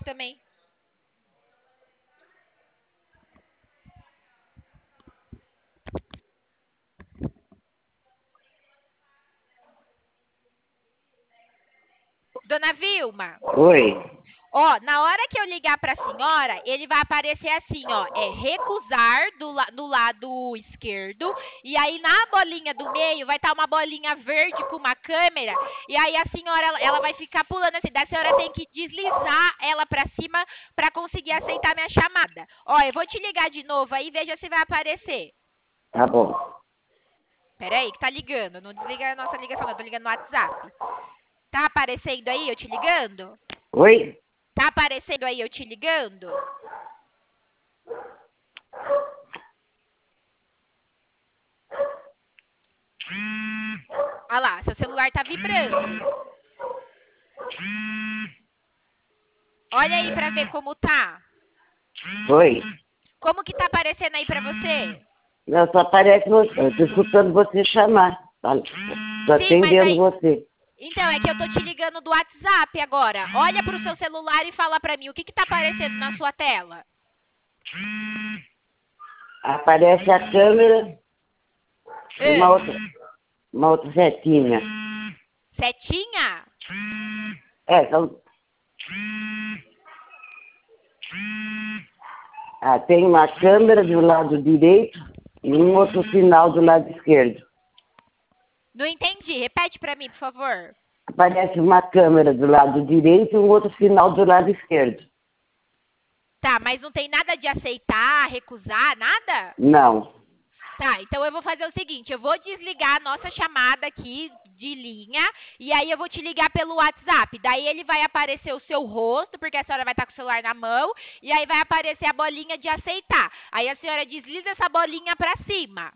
também. Dona Vilma. Oi. Ó, na hora que eu ligar pra senhora, ele vai aparecer assim, ó, recusar no lado esquerdo, e aí na bolinha do meio vai estar uma bolinha verde com uma câmera, e aí a senhora, ela vai ficar pulando assim, daí a senhora tem que deslizar ela pra cima pra conseguir aceitar minha chamada. Ó, eu vou te ligar de novo aí, veja se vai aparecer. Tá bom. Peraí, que tá ligando, não desliga a nossa ligação, eu tô ligando no WhatsApp. Tá aparecendo aí, eu te ligando? Oi? Tá aparecendo aí eu te ligando? Olha lá, seu celular tá vibrando. Olha aí pra ver como tá. Oi? Como que tá aparecendo aí pra você? Não, só parece você. Eu tô escutando você chamar. Tô Sim, mas atendendo aí... você. Então, é que eu tô te ligando do WhatsApp agora. Olha pro seu celular e fala pra mim o que que tá aparecendo na sua tela. Aparece a câmera e Ah, uma outra setinha. setinha? São... tem uma câmera do lado direito e um outro sinal do lado esquerdo. Não entendi. Repete pra mim, por favor. Aparece uma câmera do lado direito e um outro sinal do lado esquerdo. Tá, mas não tem nada de aceitar, recusar, nada? Não. Tá, então eu vou fazer o seguinte, eu vou desligar a nossa chamada aqui de linha e aí eu vou te ligar pelo WhatsApp. Daí ele vai aparecer o seu rosto, porque a senhora vai estar com o celular na mão, e aí vai aparecer a bolinha de aceitar. Aí a senhora desliza essa bolinha pra cima.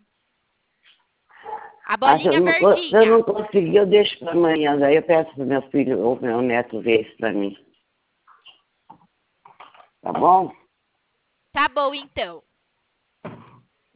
A bolinha Se eu verdinha. não conseguir, eu deixo para amanhã. Daí eu peço para meu filho ou meu neto ver isso para mim. Tá bom? Tá bom, então.